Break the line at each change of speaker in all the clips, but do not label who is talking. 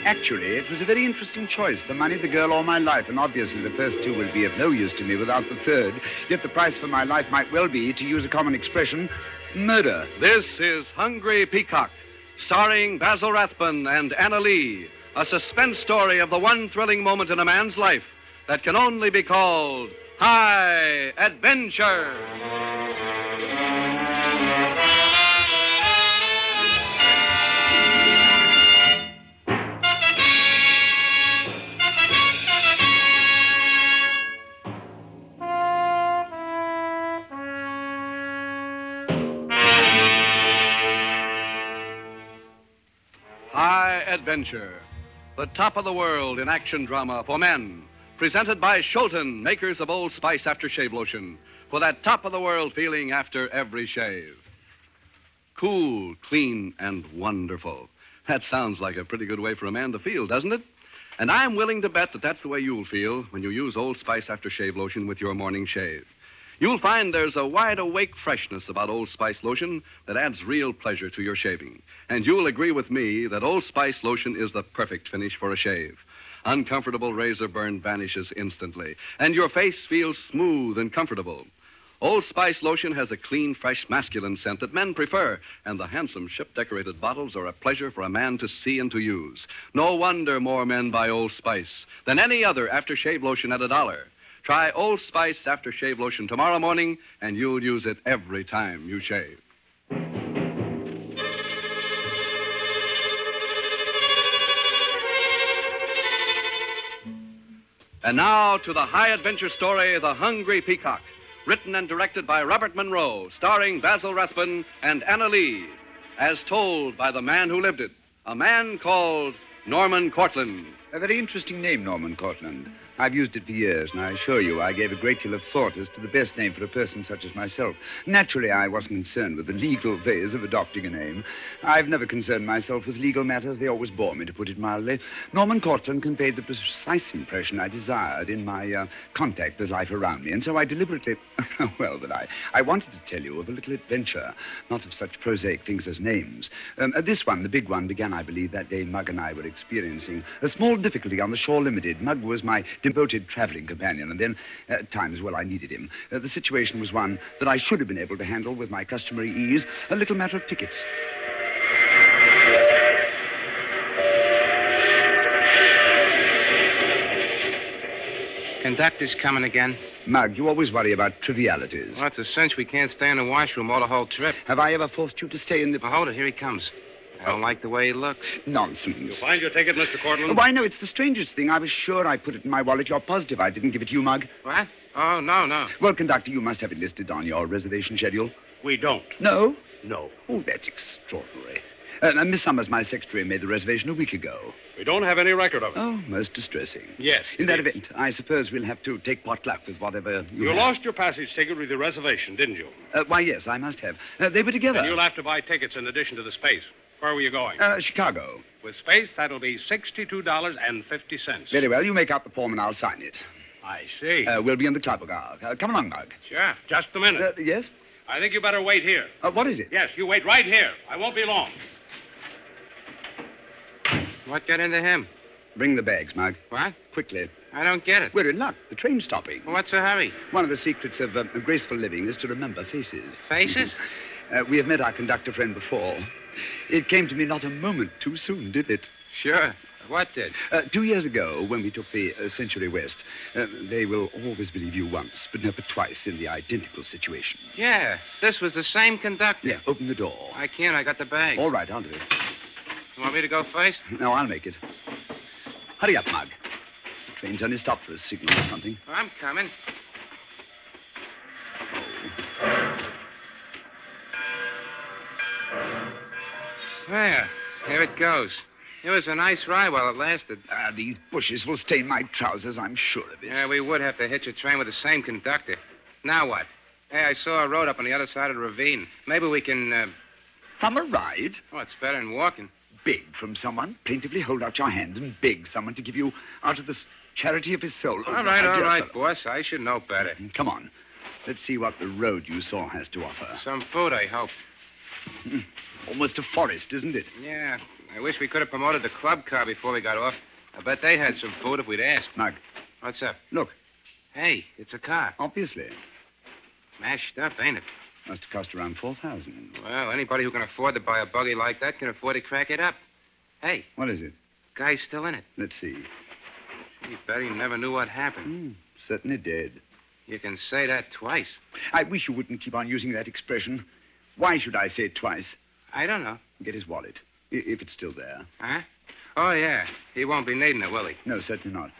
Actually, it was a very interesting choice. The money, the girl, or my life. And obviously the first two will be of no use to me without the third. Yet the price for my life might well be, to use a common expression, murder.
This is Hungry Peacock, starring Basil Rathbone and Anna Lee. A suspense story of the one thrilling moment in a man's life that can only be called High Adventure. High Adventure, the top of the world in action drama for men. Presented by Scholten, makers of Old Spice aftershave lotion, for that top of the world feeling after every shave. Cool, clean, and wonderful. That sounds like a pretty good way for a man to feel, doesn't it? And I'm willing to bet that that's the way you'll feel when you use Old Spice aftershave lotion with your morning shave. You'll find there's a wide-awake freshness about Old Spice lotion that adds real pleasure to your shaving. And you'll agree with me that Old Spice lotion is the perfect finish for a shave. Uncomfortable razor burn vanishes instantly, and your face feels smooth and comfortable. Old Spice lotion has a clean, fresh, masculine scent that men prefer, and the handsome ship-decorated bottles are a pleasure for a man to see and to use. No wonder more men buy Old Spice than any other aftershave lotion at $1. Try Old Spice aftershave lotion tomorrow morning, and you'll use it every time you shave. And now to the high adventure story, The Hungry Peacock, written and directed by Robert Monroe, starring Basil Rathbone and Anna Lee, as told by the man who lived it, a man called Norman Cortlandt.
A very interesting name, Norman Cortlandt. I've used it for years, and I assure you I gave a great deal of thought as to the best name for a person such as myself. Naturally, I wasn't concerned with the legal ways of adopting a name. I've never concerned myself with legal matters. They always bore me, to put it mildly. Norman Cortlandt conveyed the precise impression I desired in my contact with life around me, and so I deliberately, I wanted to tell you of a little adventure, not of such prosaic things as names. This one, the big one, began, I believe, that day Mug and I were experiencing a small difficulty on the Shore Limited. Mug was my devoted traveling companion, and then, at times, I needed him. The situation was one that I should have been able to handle with my customary ease, a little matter of tickets.
Conductor's coming again.
Mug, you always worry about trivialities.
Well, it's a cinch we can't stay in the washroom all the whole trip.
Have I ever forced you to stay in the...
Well, hold it. Here he comes. I don't like the way he looks.
Nonsense.
You'll find your ticket, Mr. Cortlandt.
Why, no, it's the strangest thing. I was sure I put it in my wallet. You're positive I didn't give it to you, Mug?
What? Oh, no.
Well, conductor, you must have it listed on your reservation schedule.
We don't.
No?
No.
Oh, that's extraordinary. Miss Summers, my secretary, made the reservation a week ago.
We don't have any record of it.
Oh, most distressing.
Yes.
In that event, I suppose we'll have to take pot luck with whatever you
You
have.
lost your passage ticket with your reservation, didn't you?
Why, yes, I must have. They were together.
And you'll have to buy tickets in addition to the space. Where were you going?
Chicago.
With space, that'll be $62.50.
Very well. You make out the form and I'll sign it.
I see.
We'll be in the club car. Come along, Mug.
Sure. Just a minute.
Yes?
I think you better wait here.
What is it?
Yes, you wait right here. I won't be long.
What got into him?
Bring the bags, Mug.
What?
Quickly.
I don't get it.
We're in luck. The train's stopping.
Well, what's the hurry?
One of the secrets of graceful living is to remember faces.
Faces?
We have met our conductor friend before. It came to me not a moment too soon, did it?
Sure. What did?
2 years ago, when we took the Century West, they will always believe you once, but never twice in the identical situation.
Yeah, this was the same conductor.
Yeah, open the door.
I can't. I got the bag.
All right, I'll do it.
You want me to go first?
No, I'll make it. Hurry up, Mug. The train's only stopped for a signal or something.
Oh, I'm coming. There. Here it goes. It was a nice ride while it lasted.
These bushes will stain my trousers, I'm sure of it.
Yeah, we would have to hitch a train with the same conductor. Now what? Hey, I saw a road up on the other side of the ravine. Maybe we can,
Hum a ride?
Oh, it's better than walking.
Beg from someone. Plaintively hold out your hand and beg someone to give you out of the charity of his soul.
All right, boss. I should know better.
Come on. Let's see what the road you saw has to offer.
Some food, I hope.
Almost a forest, isn't it?
Yeah. I wish we could have promoted the club car before we got off. I bet they had some food if we'd asked.
Mug,
What's up?
look,
Hey, it's a car.
obviously.
Mashed up, ain't it?
Must have cost around 4,000.
Well, anybody who can afford to buy a buggy like that can afford to crack it up. Hey,
What is it?
guy's still in it.
Let's see.
Gee, bet he never knew what happened.
Certainly did.
You can say that twice.
I wish you wouldn't keep on using that expression. Why should I say it twice?
I don't know.
Get his wallet, if it's still there.
Huh? Oh, yeah. He won't be needing it, will he?
No, certainly not.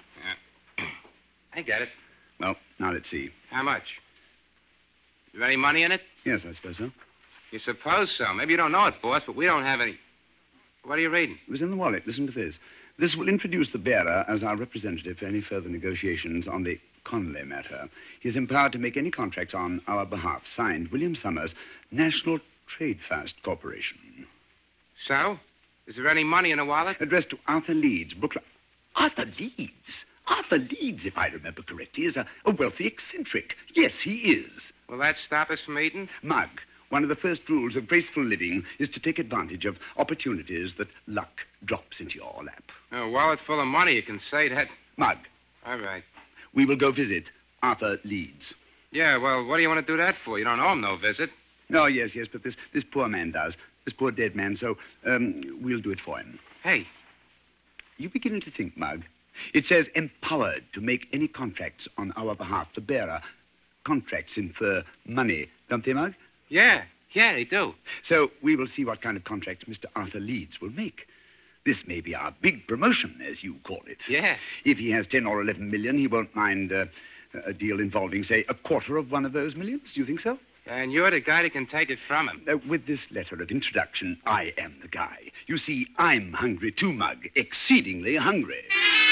I get it.
Well, now let's see.
How much? Is there any money in it?
Yes, I suppose so.
You suppose so. Maybe you don't know it, boss, but we don't have any. What are you reading?
It was in the wallet. Listen to this. This will introduce the bearer as our representative for any further negotiations on the Conley matter. He is empowered to make any contracts on our behalf. Signed, William Summers, National Trade Fast Corporation.
So? Is there any money in the wallet?
Addressed to Arthur Leeds, Brooklyn. Arthur Leeds? Arthur Leeds, if I remember correctly, is a wealthy eccentric. Yes, he is.
Will that stop us from eating?
Mug, one of the first rules of graceful living is to take advantage of opportunities that luck drops into your lap.
A wallet full of money, you can say that.
Mug,
All right.
we will go visit Arthur Leeds.
Yeah, well, what do you want to do that for? You don't owe him no visit.
Oh, yes, but this poor man does. This poor dead man, so we'll do it for him.
Hey,
You beginning to think, Mug? It says empowered to make any contracts on our behalf. The bearer. Contracts infer money, don't they, Mug?
yeah, they do.
So we will see what kind of contracts Mr. Arthur Leeds will make. This may be our big promotion, as you call it.
Yeah.
If he has 10 or 11 million, he won't mind a deal involving, say, a quarter of one of those millions. Do you think so?
And you're the guy that can take it from him.
With this letter of introduction, I am the guy. You see, I'm hungry too, Mug. Exceedingly hungry.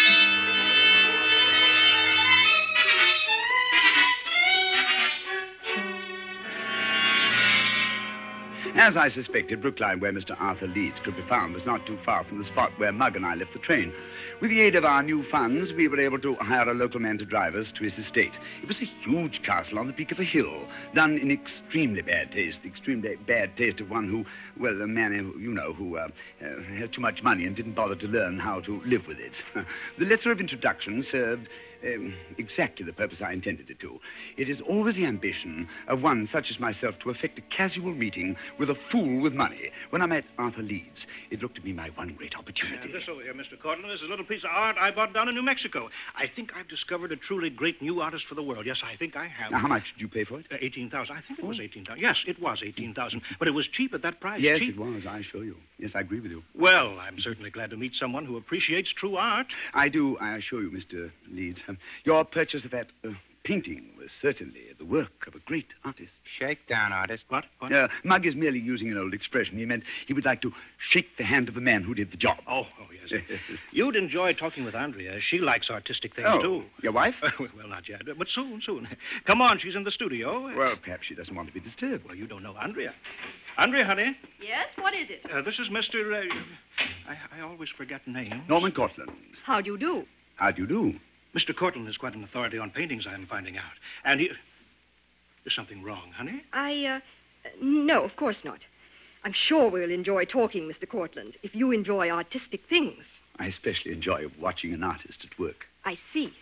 As I suspected, Brookline, where Mr. Arthur Leeds could be found, was not too far from the spot where Mug and I left the train. With the aid of our new funds, we were able to hire a local man to drive us to his estate. It was a huge castle on the peak of a hill, done in extremely bad taste. The extremely bad taste of one who, well, a man who has too much money and didn't bother to learn how to live with it. The letter of introduction served exactly the purpose I intended it to. It is always the ambition of one such as myself to effect a casual meeting with a fool with money. When I met Arthur Leeds, it looked to me my one great opportunity.
This over here, Mr. Cortland, is a little piece of art I bought down in New Mexico. I think I've discovered a truly great new artist for the world. Yes, I think I have.
Now, how much did you pay for it?
18,000. I think it was 18,000. Yes, it was 18,000. But it was cheap at that price.
Yes,
cheap.
it was, I assure you. Yes, I agree with you.
Well, I'm certainly glad to meet someone who appreciates true art.
I do, I assure you, Mr. Leeds. Your purchase of that painting was certainly the work of a great artist.
Shakedown artist.
What?
Mug is merely using an old expression. He meant he would like to shake the hand of the man who did the job.
Oh, yes. You'd enjoy talking with Andrea. She likes artistic things,
Oh,
too.
your wife?
Well, not yet, but soon. Come on, she's in the studio.
Well, perhaps she doesn't want to be disturbed.
Well, you don't know Andrea. Andrea, honey,
Yes, what is it?
this is Mr. I always forget names.
Norman Cortland.
How do you do?
How do you do?
Mr. Cortland is quite an authority on paintings, I'm finding out. And he... There's something wrong, honey.
No, of course not. I'm sure we'll enjoy talking, Mr. Cortland, if you enjoy artistic things.
I especially enjoy watching an artist at work.
I see.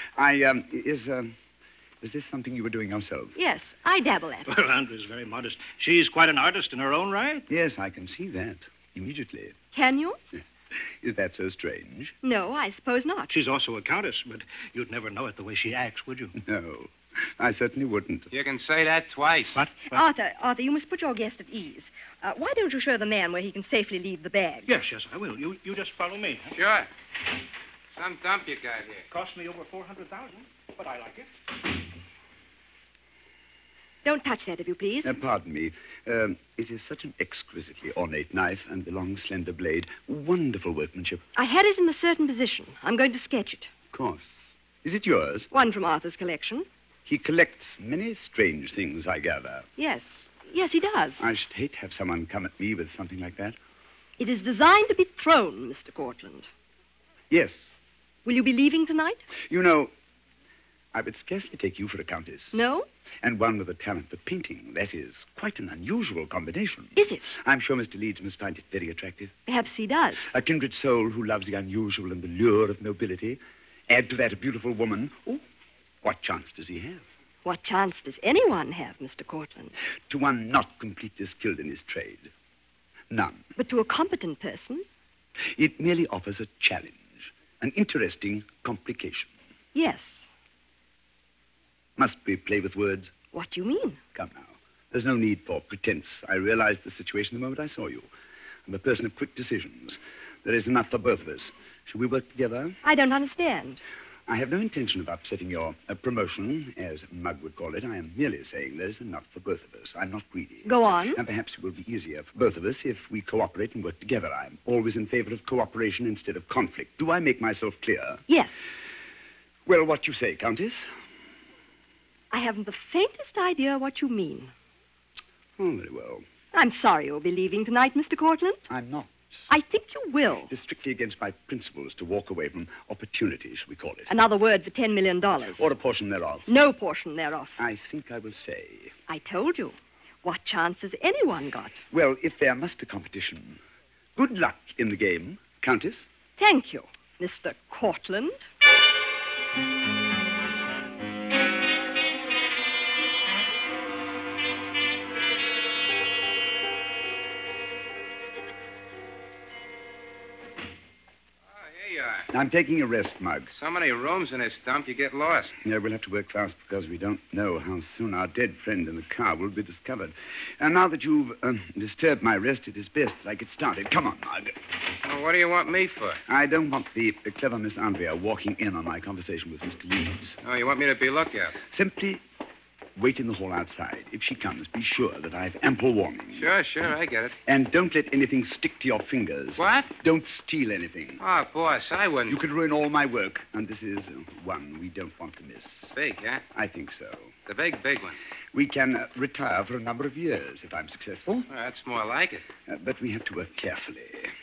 Is this something you were doing yourself?
Yes, I dabble at it.
Well, Andrea's very modest. She's quite an artist in her own right.
Yes, I can see that immediately.
Can you?
Is that so strange?
No, I suppose not.
She's also a countess, but you'd never know it the way she acts, would you?
No, I certainly wouldn't.
You can say that twice.
What?
Arthur, you must put your guest at ease. Why don't you show the man where he can safely leave the bags?
Yes, I will. You just follow me. Huh?
Sure. Some dump you got here.
Cost me over $400,000, but I like it.
Don't touch that, if you please.
Pardon me. It is such an exquisitely ornate knife and the long, slender blade. Wonderful workmanship.
I had it in a certain position. I'm going to sketch it.
Of course. Is it yours?
One from Arthur's collection.
He collects many strange things, I gather.
Yes, he does.
I should hate to have someone come at me with something like that.
It is designed to be thrown, Mr. Cortland.
Yes.
Will you be leaving tonight?
You know, I would scarcely take you for a countess.
No?
And one with a talent for painting. That is quite an unusual combination.
Is it?
I'm sure Mr. Leeds must find it very attractive.
Perhaps he does.
A kindred soul who loves the unusual and the lure of nobility. Add to that a beautiful woman. Oh, what chance does he have?
What chance does anyone have, Mr. Cortland?
To one not completely skilled in his trade. None.
But to a competent person?
It merely offers a challenge, an interesting complication.
Yes.
Must we play with words?
What do you mean?
Come now. There's no need for pretense. I realized the situation the moment I saw you. I'm a person of quick decisions. There is enough for both of us. Shall we work together?
I don't understand.
I have no intention of upsetting your promotion, as Mugg would call it. I am merely saying there's enough for both of us. I'm not greedy.
Go on.
And perhaps it will be easier for both of us if we cooperate and work together. I'm always in favor of cooperation instead of conflict. Do I make myself clear?
Yes.
Well, what you say, Countess?
I haven't the faintest idea what you mean.
Oh, very well.
I'm sorry you'll be leaving tonight, Mr. Cortland.
I'm not.
I think you will.
It is strictly against my principles to walk away from opportunity, shall we call it.
Another word for $10 million.
Or a portion thereof.
No portion thereof.
I think I will say.
I told you. What chance has anyone got?
Well, if there must be competition, good luck in the game, Countess.
Thank you, Mr. Cortland.
I'm taking a rest, Mugg.
So many rooms in this dump, you get lost.
Yeah, we'll have to work fast because we don't know how soon our dead friend in the car will be discovered. And now that you've disturbed my rest, it is best that I get started. Come on, Mugg.
Well, what do you want me for?
I don't want the clever Miss Andrea walking in on my conversation with Mr. Leeds.
Oh, you want me to be lookout?
Simply wait in the hall outside. If she comes, be sure that I've ample warning.
Sure, I get it.
And don't let anything stick to your fingers.
What?
Don't steal anything.
Oh, boss, I wouldn't.
You could ruin all my work, and this is one we don't want to miss.
Big, huh?
I think so.
The big one.
We can retire for a number of years if I'm successful.
Well, that's more like it.
But we have to work carefully.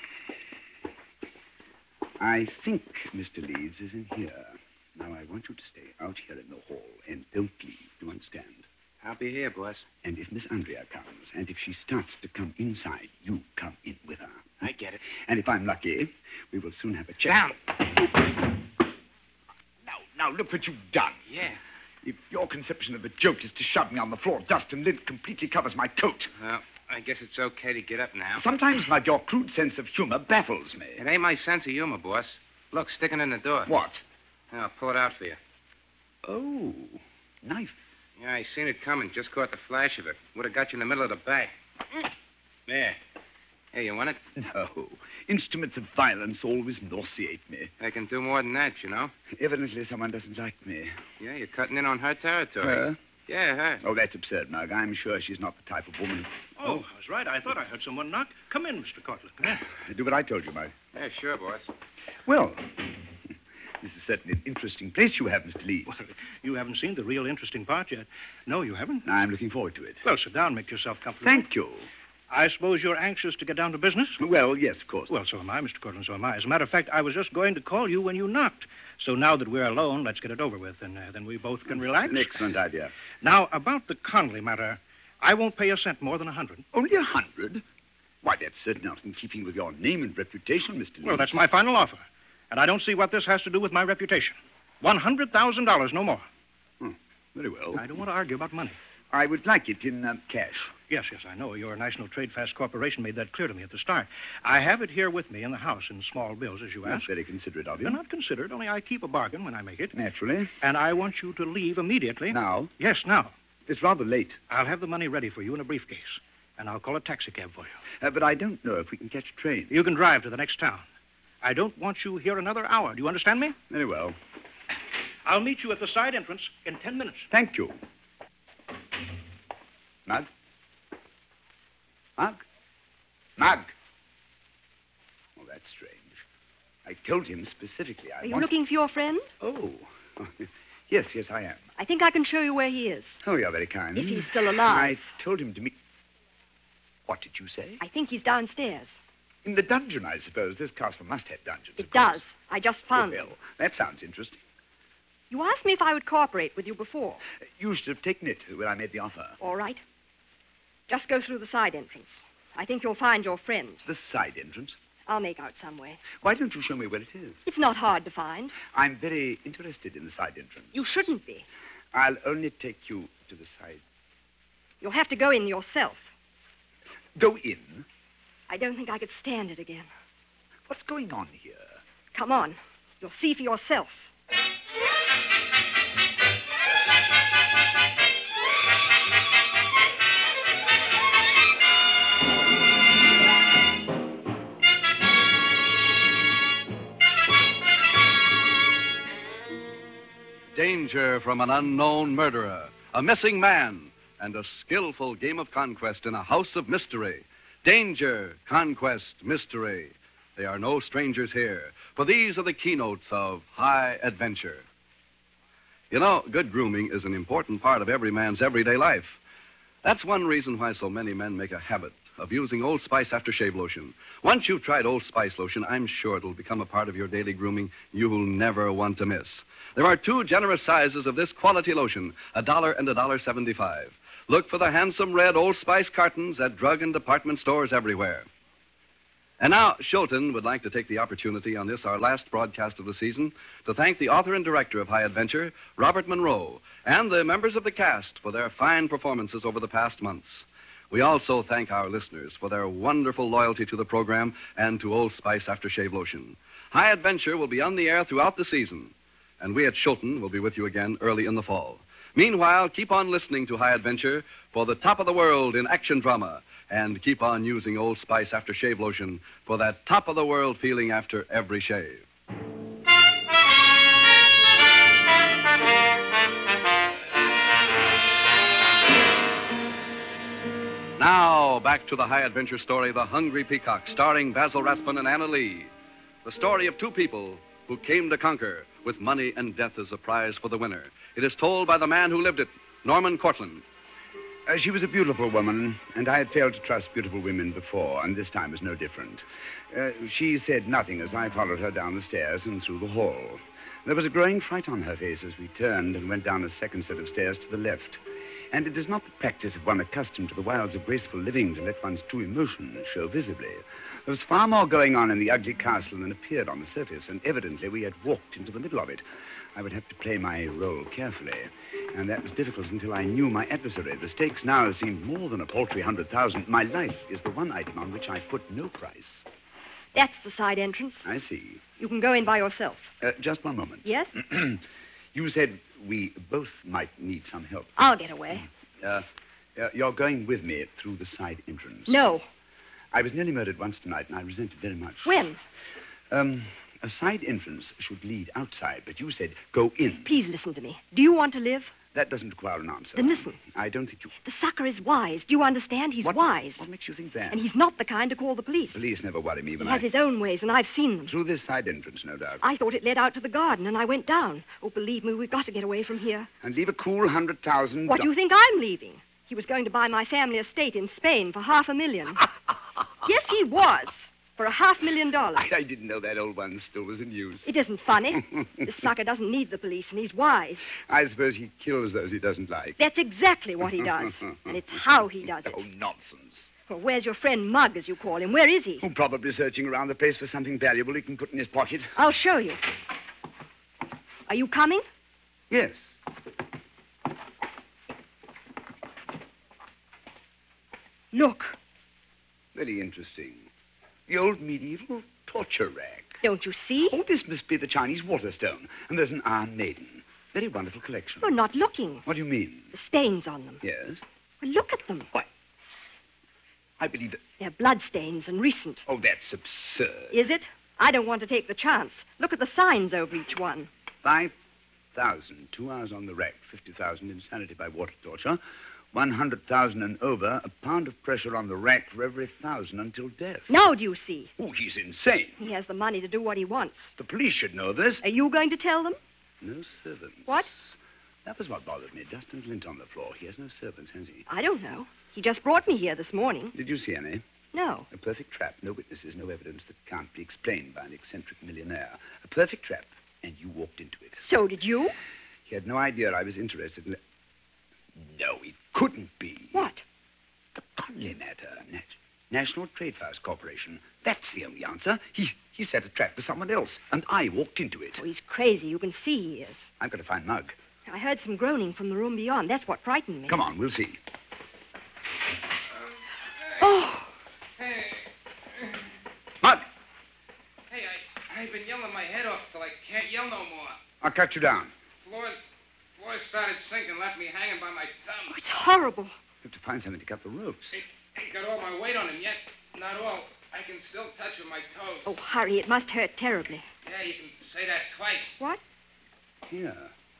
I think Mr. Leeds is in here. Now, I want you to stay out here in the hall and don't leave. Do you understand?
I'll be here, boss.
And if Miss Andrea comes, and if she starts to come inside, you come in with her.
I get it.
And if I'm lucky, we will soon have a chat.
Down.
Now, look what you've done.
Yeah.
If your conception of a joke is to shove me on the floor, dust and lint completely covers my coat.
Well, I guess it's okay to get up now.
Sometimes, Mud, your crude sense of humor baffles me.
It ain't my sense of humor, boss. Look, sticking in the door.
What?
I'll pull it out for you.
Oh, knife.
Yeah, I seen it coming. Just caught the flash of it. Would have got you in the middle of the back. There. Hey, you want it?
No. Instruments of violence always nauseate me.
I can do more than that, you know.
Evidently, someone doesn't like me.
Yeah, you're cutting in on her territory.
Her?
Yeah, her.
Oh, that's absurd, Mug. I'm sure she's not the type of woman.
Oh, I was right. I thought I heard someone knock. Come in, Mr. Cortland. Come in.
Do what I told you, Mug.
Yeah, sure, boss.
Well, this is certainly an interesting place you have, Mr. Leeds.
Well, you haven't seen the real interesting part yet. No, you haven't.
I'm looking forward to it.
Well, sit down. Make yourself comfortable.
Thank you.
I suppose you're anxious to get down to business?
Well, yes, of course.
Well, so am I, Mr. Cortland, so am I. As a matter of fact, I was just going to call you when you knocked. So now that we're alone, let's get it over with, and then we both can relax.
An excellent idea.
Now, about the Conley matter, I won't pay a cent more than $100.
Only 100? Why, that's certainly not in keeping with your name and reputation, Mr. Leeds.
Well, that's my final offer. And I don't see what this has to do with my reputation. $100,000, no more.
Very well.
I don't want to argue about money.
I would like it in cash.
Yes, I know. Your National Trade Fast Corporation made that clear to me at the start. I have it here with me in the house in small bills, as you
That's
asked.
very considerate of you.
They're not considered, only I keep a bargain when I make it.
Naturally.
And I want you to leave immediately.
Now?
Yes, now.
It's rather late.
I'll have the money ready for you in a briefcase. And I'll call a taxicab for you.
But I don't know if we can catch a train.
You can drive to the next town. I don't want you here another hour. Do you understand me?
Very well.
I'll meet you at the side entrance in 10 minutes.
Thank you. Mug? Mug? Mug? Oh, that's strange. I told him specifically I
Are you looking for your friend?
Oh. Yes, I am.
I think I can show you where he is.
Oh, you're very kind.
If he's still alive.
I told him to meet... What did you say?
I think he's downstairs.
In the dungeon, I suppose. This castle must have dungeons.
It
of course.
does. I just found
Well,
him.
that sounds interesting.
You asked me if I would cooperate with you before.
You should have taken it when I made the offer.
All right. Just go through the side entrance. I think you'll find your friend.
The side entrance?
I'll make out some way.
Why don't you show me where it is?
It's not hard to find.
I'm very interested in the side entrance.
You shouldn't be.
I'll only take you to the side.
You'll have to go in yourself.
Go in?
I don't think I could stand it again.
What's going on here?
Come on. You'll see for yourself.
Danger from an unknown murderer, a missing man, and a skillful game of conquest in a house of mystery. Danger, conquest, mystery. They are no strangers here, for these are the keynotes of high adventure. You know, good grooming is an important part of every man's everyday life. That's one reason why so many men make a habit of using Old Spice aftershave lotion. Once you've tried Old Spice lotion, I'm sure it'll become a part of your daily grooming you'll never want to miss. There are 2 generous sizes of this quality lotion, $1 and $1.75. Look for the handsome red Old Spice cartons at drug and department stores everywhere. And now, Shulton would like to take the opportunity on this, our last broadcast of the season, to thank the author and director of High Adventure, Robert Monroe, and the members of the cast for their fine performances over the past months. We also thank our listeners for their wonderful loyalty to the program and to Old Spice aftershave lotion. High Adventure will be on the air throughout the season, and we at Shulton will be with you again early in the fall. Meanwhile, keep on listening to High Adventure for the top of the world in action drama, and keep on using Old Spice aftershave lotion for that top of the world feeling after every shave. Now, back to the High Adventure story, The Hungry Peacock, starring Basil Rathbun and Anna Lee. The story of 2 people who came to conquer with money and death as a prize for the winner. It is told by the man who lived it, Norman Cortland.
She was a beautiful woman, and I had failed to trust beautiful women before, and this time was no different. She said nothing as I followed her down the stairs and through the hall. There was a growing fright on her face as we turned and went down a second set of stairs to the left. And it is not the practice of one accustomed to the wilds of graceful living to let one's true emotion show visibly. There was far more going on in the ugly castle than appeared on the surface, and evidently we had walked into the middle of it. I would have to play my role carefully, and that was difficult until I knew my adversary. The stakes now seemed more than a paltry 100,000. My life is the one item on which I put no price.
That's the side entrance.
I see.
You can go in by yourself.
Just one moment.
Yes?
You said we both might need some help.
I'll get away.
You're going with me through the side entrance.
No.
I was nearly murdered once tonight, and I resent it very much.
When?
A side entrance should lead outside, but you said go in.
Please listen to me. Do you want to live?
That doesn't require an answer.
Then listen.
I don't think you...
The sucker is wise. Do you understand? He's wise.
What makes you think that?
And he's not the kind to call the police.
Police never worry me when
He has his own ways, and I've seen them.
Through this side entrance, no doubt.
I thought it led out to the garden, and I went down. Oh, believe me, we've got to get away from here.
And leave a cool 100,000...
What do you think I'm leaving? He was going to buy my family estate in Spain for $500,000. Yes, he was. For $500,000.
I didn't know that old one still was in use.
It isn't funny. This sucker doesn't need the police, and he's wise.
I suppose he kills those he doesn't like.
That's exactly what he does. And it's how he does it.
Oh, nonsense.
Well, where's your friend Mugg, as you call him? Where is he?
Oh, probably searching around the place for something valuable he can put in his pocket.
I'll show you. Are you coming?
Yes.
Look.
Very interesting. The old medieval torture rag.
Don't you see?
Oh, this must be the Chinese Waterstone. And there's an Iron Maiden. Very wonderful collection.
You're not looking.
What do you mean?
The stains on them.
Yes?
Well, look at them.
Why? I believe that...
They're blood stains and recent.
Oh, that's absurd.
Is it? I don't want to take the chance. Look at the signs over each one.
5,000, 2 hours on the rack, 50,000 insanity by water torture, 100,000 and over, a pound of pressure on the rack for every 1,000 until death.
Now do you see?
Oh, he's insane.
He has the money to do what he wants.
The police should know this.
Are you going to tell them?
No servants.
What?
That was what bothered me. Dust and lint on the floor. He has no servants, has he?
I don't know. He just brought me here this morning.
Did you see any?
No.
A perfect trap. No witnesses, no evidence that can't be explained by an eccentric millionaire. A perfect trap. And you walked into it.
So did you?
He had no idea I was interested in... No, it couldn't be.
What?
The Conley matter. National Trade Fairs Corporation. That's the only answer. He set a trap for someone else, and I walked into it.
Oh, he's crazy. You can see he is.
I've got to find Mug.
I heard some groaning from the room beyond. That's what frightened me.
Come on, we'll see.
Oh,
Hey,
Mug,
hey, I've been yelling my head off till I can't yell no more.
I'll cut you down.
Floor started sinking, left me hanging by my thumb.
it's horrible.
You have to find something to cut the ropes.
Ain't got all my weight on him yet. Not all. I can still touch with my toes.
Oh, Harry, it must hurt terribly.
Yeah, you can say that twice.
What?
Here.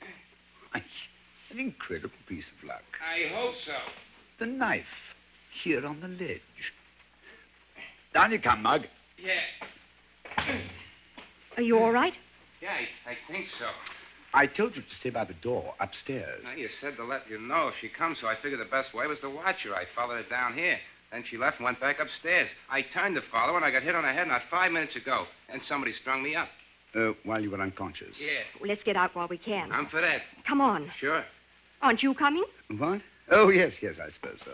An incredible piece of luck.
I hope so.
The knife. Here on the ledge. Down you come, Mug.
Yeah.
Are you all right?
Yeah, I think so.
I told you to stay by the door upstairs.
Now, you said to let you know if she comes, so I figured the best way was to watch her. I followed her down here. Then she left and went back upstairs. I turned to follow her, and I got hit on the head not 5 minutes ago. And somebody strung me up.
While you were unconscious.
Yeah.
Well, let's get out while we can.
I'm for that.
Come on.
Sure.
Aren't you coming?
What? Oh, yes, I suppose so.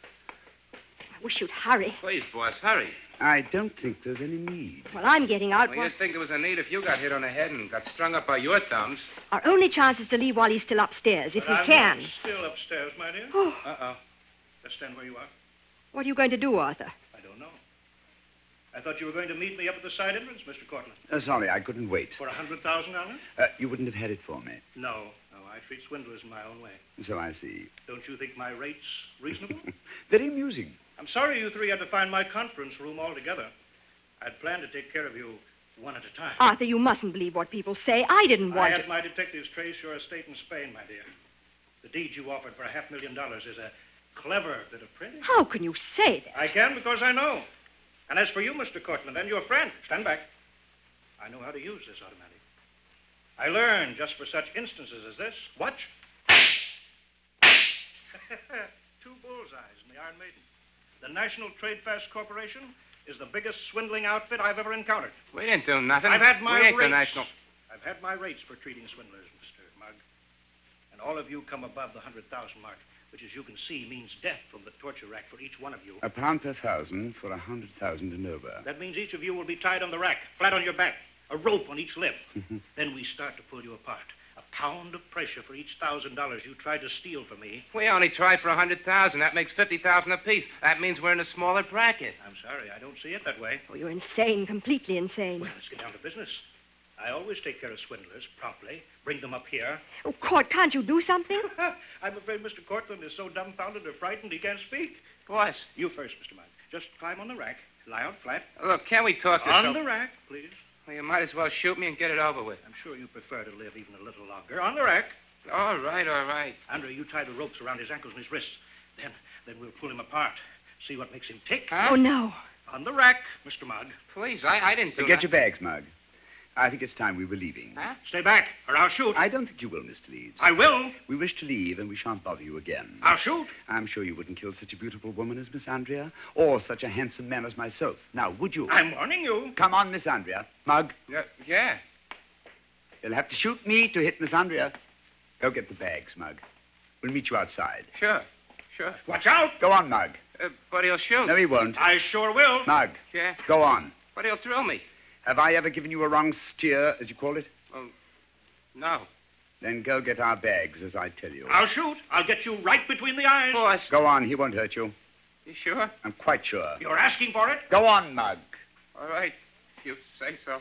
I wish you'd hurry.
Please, boss, hurry.
I don't think there's any need.
Well, I'm getting out.
Well, you'd think there was a need if you got hit on the head and got strung up by your thumbs.
Our only chance is to leave while he's still upstairs, if we
I'm
can.
not still upstairs, my dear.
Oh,
Uh-oh. Just stand where you are.
what are you going to do, Arthur?
I don't know. I thought you were going to meet me up at the side entrance, Mr. Cortland.
Sorry, I couldn't wait.
For $100,000?
You wouldn't have had it for me.
No, I treat swindlers in my own way.
So I see.
Don't you think my rate's reasonable?
Very amusing.
I'm sorry you three had to find my conference room altogether. I'd planned to take care of you one at a time.
Arthur, you mustn't believe what people say. I didn't
I
want
had
to.
my detectives trace your estate in Spain, my dear. The deed you offered for $500,000 is a clever bit of printing.
How can you say that?
I can because I know. And as for you, Mr. Cortland, and your friend, stand back. I know how to use this automatic. I learned just for such instances as this. Watch. 2 bullseyes in the Iron Maiden. The National Trade Fairs Corporation is the biggest swindling outfit I've ever encountered.
We didn't do nothing.
I've had my
we ain't
rates.
the national.
I've had my rates for treating swindlers, Mr. Mugg. And all of you come above the 100,000 mark, which, as you can see, means death from the torture rack for each one of you.
£1 per 1,000 for 100,000 and over.
That means each of you will be tied on the rack, flat on your back, a rope on each lip. Then we start to pull you apart. A pound of pressure for each $1,000 you tried to steal from me.
We only tried for 100,000. That makes 50,000 apiece. That means we're in a smaller bracket.
I'm sorry, I don't see it that way.
Oh, you're insane, completely insane.
Well, let's get down to business. I always take care of swindlers promptly, bring them up here.
Oh, Court, can't you do something?
I'm afraid Mr. Cortland is so dumbfounded or frightened he can't speak.
Boss,
You first, Mr. Mugg. Just climb on the rack, lie out flat.
look, can't we talk this
On
over?
the rack, please.
Well, you might as well shoot me and get it over with.
I'm sure you prefer to live even a little longer. On the rack.
All right, all right.
Andrew, you tie the ropes around his ankles and his wrists. Then we'll pull him apart. See what makes him tick.
Huh?
Oh, no.
On the rack, Mr. Mugg.
Please, I didn't do
Get
that.
your bags, Mug. I think it's time we were leaving.
Huh?
Stay back, or I'll shoot.
I don't think you will, Mr. Leeds.
I will.
We wish to leave, and we shan't bother you again.
I'll shoot.
I'm sure you wouldn't kill such a beautiful woman as Miss Andrea, or such a handsome man as myself. Now, would you?
I'm warning you.
Come on, Miss Andrea. Mug,
Yeah.
you'll have to shoot me to hit Miss Andrea. Go get the bags, Mug. We'll meet you outside.
Sure.
Watch out.
Go on, Mug.
But he'll shoot.
No, he won't.
I sure will.
Mug,
Yeah.
go on.
But he'll drill me.
Have I ever given you a wrong steer, as you call it?
No.
Then go get our bags, as I tell you.
I'll shoot. I'll get you right between the eyes.
Boss,
Go on, he won't hurt you.
you sure?
I'm quite sure.
You're asking for it?
Go on, Mug.
All right. If you say so.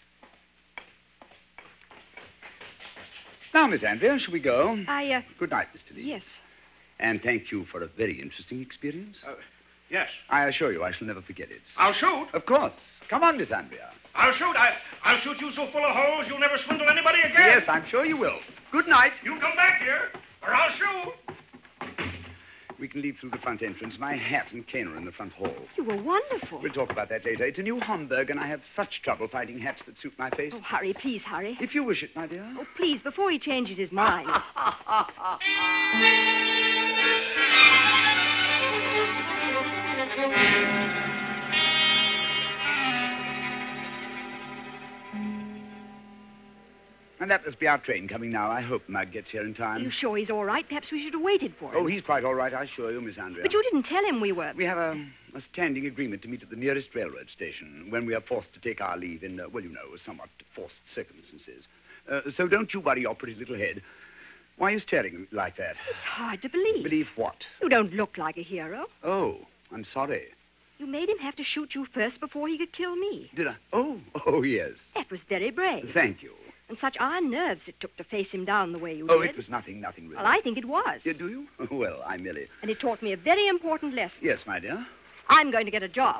Now, Miss Andrea, shall we go? Good night, Mr. Lee.
Yes.
And thank you for a very interesting experience.
Yes.
I assure you I shall never forget it.
I'll shoot.
Of course. Come on, Miss Andrea.
I'll shoot. I'll shoot you so full of holes you'll never swindle anybody again.
Yes, I'm sure you will. Good night.
You come back here, or I'll shoot.
We can leave through the front entrance. My hat and cane are in the front hall.
You were wonderful.
We'll talk about that later. It's a new Homburg, and I have such trouble finding hats that suit my face.
Oh, hurry, please, hurry.
If you wish it, my dear.
Oh, please, before he changes his mind.
And that must be our train coming now. I hope Mug gets here in
Are
time.
you sure he's all right? Perhaps we should have waited for him.
Oh, he's quite all right, I assure you, Miss Andrea.
But you didn't tell him we were.
We have a standing agreement to meet at the nearest railroad station when we are forced to take our leave in, somewhat forced circumstances. So don't you worry your pretty little head. Why are you staring like that?
It's hard to believe.
Believe what?
You don't look like a hero.
Oh, I'm sorry.
You made him have to shoot you first before he could kill me.
Did I? Oh, yes.
That was very brave.
Thank you.
And such iron nerves it took to face him down the way you
Oh,
did.
it was nothing really.
Well, I think it was.
Yeah, do you? Well, I merely...
And it taught me a very important lesson.
Yes, my dear.
I'm going to get a job.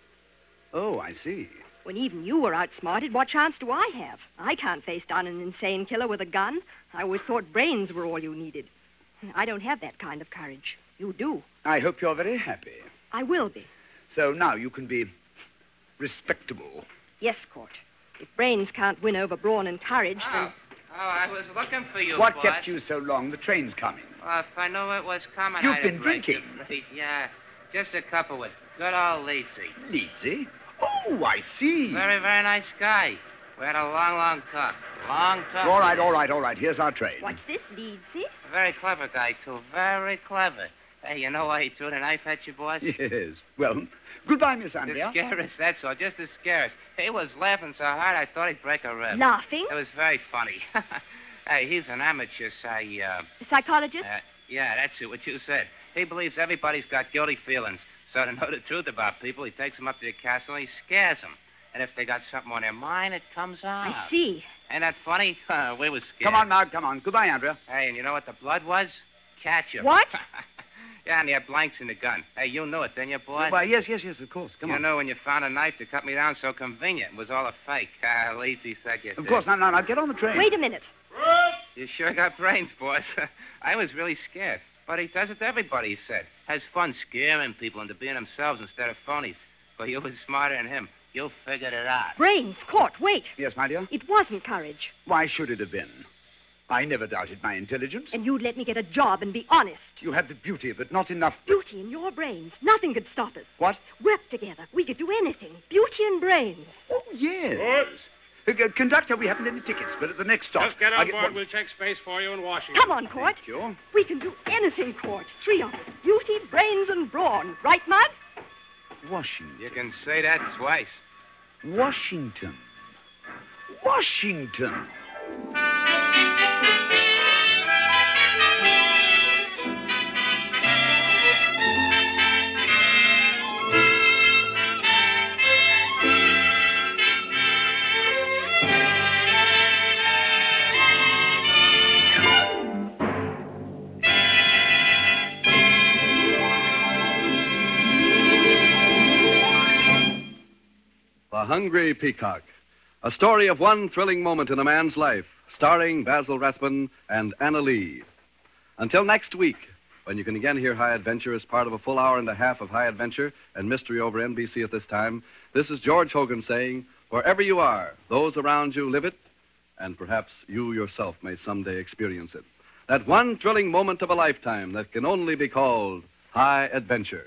Oh, I see.
When even you were outsmarted, what chance do I have? I can't face down an insane killer with a gun. I always thought brains were all you needed. I don't have that kind of courage. You do.
I hope you're very happy.
I will be.
So now you can be respectable.
Yes, Court. If brains can't win over brawn and courage, then...
Oh, I was looking for you,
What
boss.
kept you so long? The train's coming.
Well, if I knew it was coming,
You've
I'd
been
have raked
drinking.
it free. Yeah, just a couple with good old Leedsy.
Leedsy? Oh, I see.
Very, very nice guy. We had a long talk. Long talk.
All right. Here's our train.
What's this, Leedsy?
Very clever guy, too. Very clever. Hey, you know why he threw the knife at you, boss?
Yes. Well, goodbye, Miss
To
Andrea.
scare us, that's all. Just to scare us. He was laughing so hard I thought he'd break a rib.
Laughing?
It was very funny. Hey, he's an amateur,
A psychologist?
Yeah, that's it, what you said. He believes everybody's got guilty feelings. So to know the truth about people, he takes them up to the castle and he scares them. And if they got something on their mind, it comes out.
I see.
Ain't that funny? We was scared.
Come on, Mug, come on. Goodbye, Andrea.
Hey, and you know what the blood was? Ketchup.
What?
Yeah, and he had blanks in the gun. Hey, you knew it, didn't you, boy?
Why, yes, of course. Come
you
on.
know when you found a knife to cut me down so convenient. It was all a fake. Leedsy said you
Of
did.
course. Now, get on the train.
Wait a minute.
You sure got brains, boss. I was really scared. But he does it to everybody, he said. Has fun scaring people into being themselves instead of phonies. But you was smarter than him. You figured it out.
Brains, Court, wait.
Yes, my dear?
It wasn't courage.
Why should it have been? I never doubted my intelligence.
And you'd let me get a job and be honest.
You had the beauty of it, not enough...
Beauty in your brains. Nothing could stop us.
What?
Work together. We could do anything. Beauty and brains.
Oh, yes. Conductor, we haven't any tickets, but at the next stop...
Just get
I'll
on board.
one.
We'll check space for you in Washington.
Come on, Court.
Thank you.
We can do anything, Court. Three of us. Beauty, brains, and brawn. Right, Mug?
Washington.
You can say that twice.
Washington. Washington.
The Hungry Peacock, a story of one thrilling moment in a man's life, starring Basil Rathbone and Anna Lee. Until next week, when you can again hear High Adventure as part of a full hour and a half of High Adventure and Mystery over NBC at this time, this is George Hogan saying, wherever you are, those around you live it, and perhaps you yourself may someday experience it. That one thrilling moment of a lifetime that can only be called High Adventure.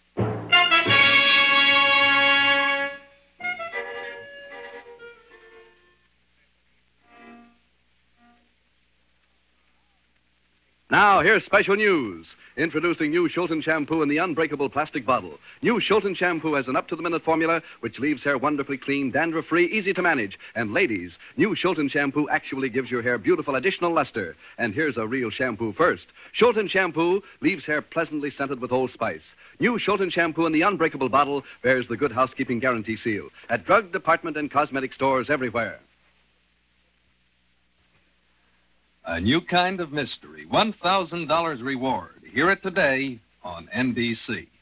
Now, here's special news. Introducing new Shulton shampoo in the unbreakable plastic bottle. New Shulton shampoo has an up-to-the-minute formula which leaves hair wonderfully clean, dandruff-free, easy to manage. And ladies, new Shulton shampoo actually gives your hair beautiful additional luster. And here's a real shampoo first. Shulton shampoo leaves hair pleasantly scented with Old Spice. New Shulton shampoo in the unbreakable bottle bears the Good Housekeeping Guarantee seal at drug department and cosmetic stores everywhere.
A new kind of mystery, $1,000 reward. Hear it today on NBC.